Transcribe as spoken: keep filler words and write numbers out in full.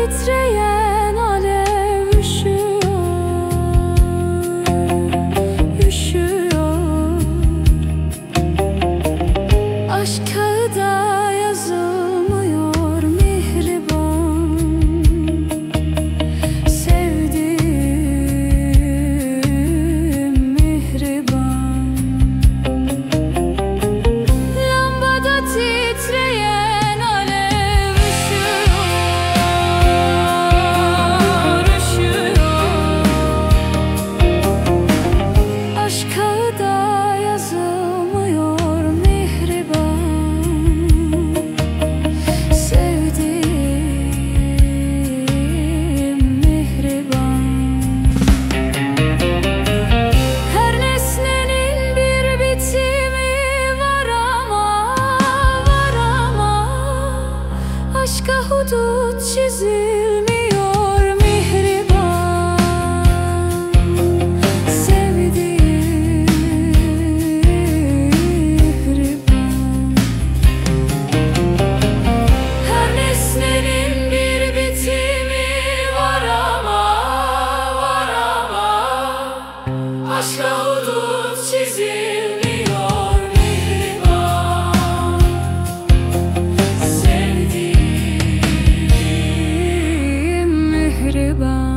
titreyen alev üşüyor, üşüyor. Aşk kağıda yazılmıyor mihriban, sevdiğim mihriban. Lambada titreyen alev üşüyor, üşüyor. Aşk kağıda yazılmıyor mihriban, sevdiğim mihriban. Her nesnenin bir bitimi var ama, var ama aşka hudut çizilmiyor mihriban, sevdiğim mihriban. Her nesnenin bir bitimi var ama, var ama aşka hudut çizilmiyor mihriban, sevdiğim mihriban.